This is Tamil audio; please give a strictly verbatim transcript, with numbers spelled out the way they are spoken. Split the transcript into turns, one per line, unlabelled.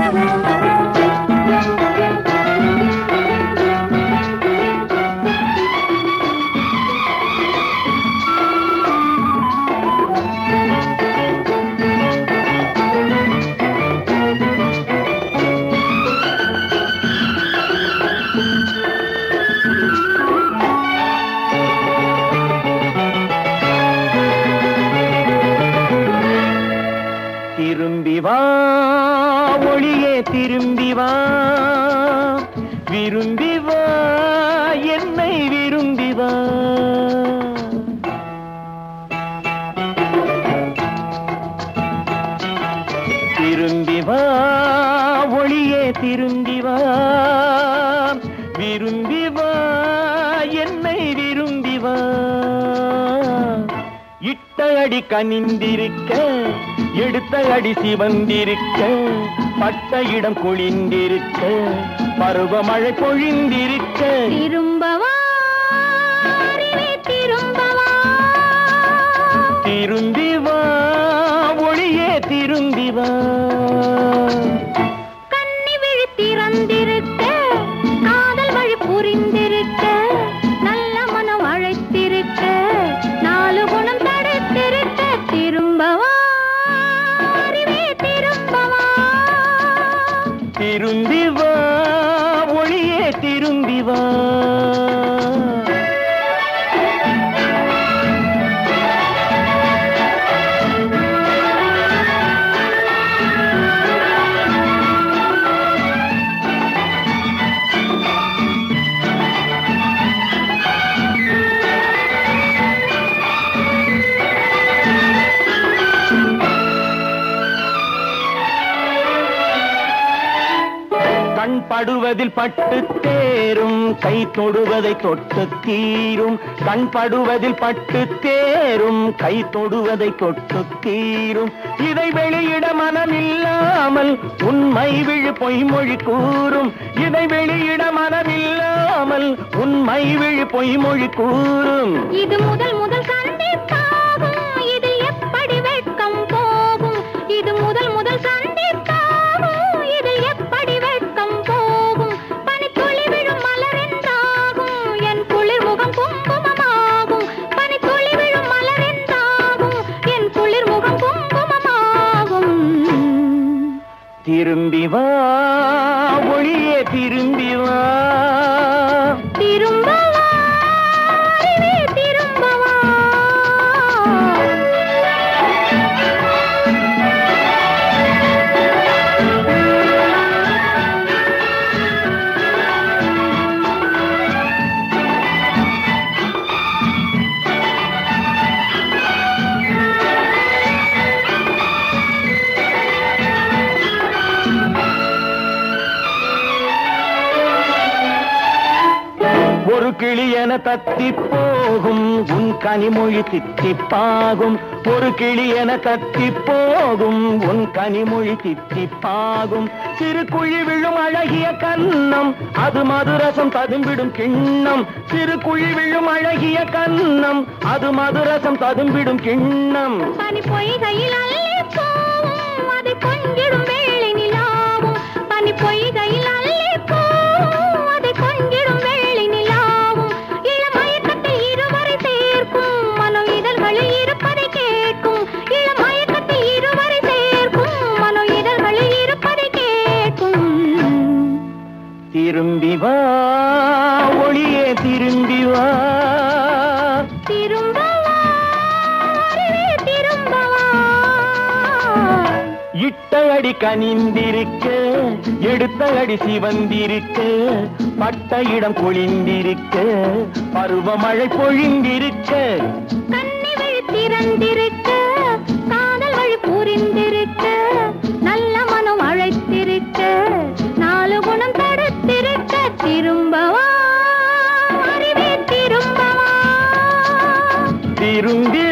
திரும்பி வா ஒளியே திரும்பி வா, விரும்பி வா என்னை விரும்பி வா. திரும்பி வா ஒளியே திரும்பி வா, விரும்பி வா என்னை விரும்பி வா. இட்ட அடி கனிந்திருக்க, எடுத்த அடி சிவந்திருக்க, பட்ட இடம் கொழிந்திருக்க, பருவமழை பொழிந்திருக்க.
திரும்பவா திரும்பவா,
திரும்பி வா ஒளியே திரும்பி வா.
கண்ணி விழி திறந்திருக்க, காதல் வழி புரிந்திருக்க, நல்ல மனம் அழைத்திருக்க, நாலு குணம் தடுத்திருக்க. திரும்பவா
திரும்பி வா ஒளியே திரும்பி வா. கண் படுவதில் பட்டு தேரும், கை தொடுவதை தொட்டு தீரும். கண் படுவதில் பட்டு தேரும், கை தொடுவதை தொட்டு தீரும். இதை வெளியிட மனமில்லாமல் உண்மை விழு பொய்மொழி கூறும். இதை வெளியிட மனமில்லாமல் உண்மை விழு பொய்மொழி கூறும்.
இது முதல் முதல் சந்திப்பாகும், இதில் எப்படி வெட்கம் போகும். இது முதல் முதல் சந்திப்பாகும், இதில் எப்படி வெட்கம் போகும். பனி துளி விழும் மலரென்றாகும், என் குளிர் முகம் குங்குமமாகும். பனி துளி விழும் மலரென்றாகும், என் குளிர் முகம் குங்குமமாகும்.
திரும்பி வா ஒளியே திரும்பி வா.
திரும்பவா திரும்பவா.
ஒரு கிளி என தத்தி போகும், உன் கனிமொழி தித்திப்பாகும். ஒரு கிளி என தத்தி போகும், உன் கனிமொழி தித்திப்பாகும். சிறு குழி விழும் அழகிய கன்னம், அது மதுரசம் ததும்பிடும் கிண்ணம். சிறு குழி விழும் அழகிய கன்னம், அது மதுரசம் ததும்பிடும் கிண்ணம்.
பனி பொய்கையில் அள்ளி போவும், அதை கொஞ்சிடும் வேளை நிலாவும். பனி பொய்கையில் அள்ளி போவும், அதை கொஞ்சிடும் வேளை நிலாவும். இளமயக்கத்தில் இருவரை சேர்க்கும், மனோ இதழ்களில் இருப்பதை கேட்கும். இளமயக்கத்தில் இருவரை சேர்க்கும், மனோ இதழ்களில் இருப்பதை கேட்கும்.
திரும்பி வா ஒளியே திரும்பி வா.
திரும்பவா திரும்பவா.
இட்ட அடி கனிந்திருக்க, எடுத்த அடி சிவந்திருக்க, பட்ட இடம் கொழிந்திருக்க, பருவமழை பொழிந்திருக்க.
கண்ணி விழி திறந்திருக்க, காதல் வழி புரிந்திருக்க, நல்ல மனம் அழைத்திருக்க, நாலு குணம் தடுத்திருக்க. திரும்பவா அறிவே திரும்பவா.
திரும்பி